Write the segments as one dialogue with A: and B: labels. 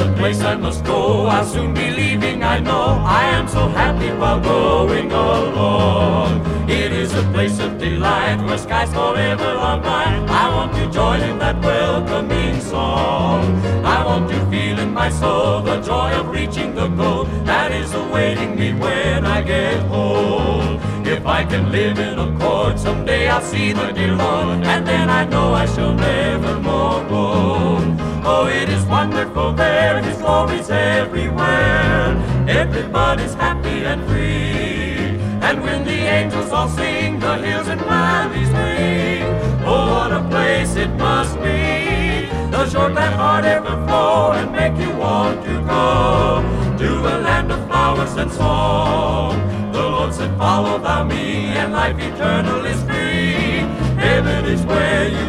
A: a place I must go. I'll soon be leaving, I know. I am so happy while going along. It is a place of delight where skies forever are bright. I want to join in that welcoming song. I want to feel in my soul the joy of reaching the goal that is awaiting me when I get home. If I can live in accord, someday I'll see the dear Lord, and then I know I shall never more roam. Oh, it is wonderful there, His glory's everywhere. Everybody's happy and free, and when the angels all sing, the hills and valleys ring. Oh, what a place it must be, the short that heart ever flow and make you want to go to a land of flowers and song. The Lord said, follow thou me, and life eternal is free. Heaven is where you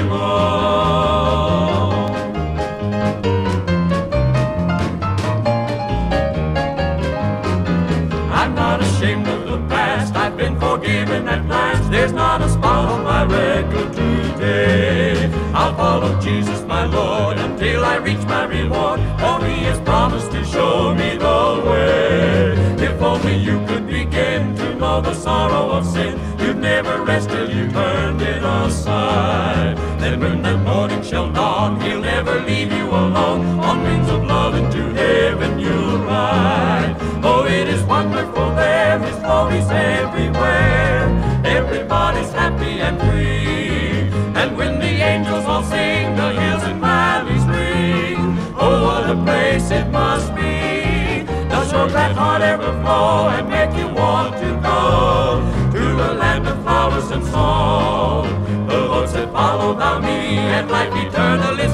A: belong. I'm not ashamed of the past, I've been forgiven at last. There's not a spot on my record today. I'll follow Jesus my Lord until I reach my reward, for He has promised to show me the way. If only you could begin to know the sorrow of sin, you'd never rest till you turned it aside. Then when the morning shall dawn, He'll never leave you alone. On wings of love into heaven you'll ride. Oh, it is wonderful there, His glory's everywhere. Everybody's happy and free, and when the angels all sing, the hills and valleys ring. Oh, what a place it must be, the shore that heart ever flow and make you want to go to a land of flowers and song. The Lord said, follow thou me, and life eternal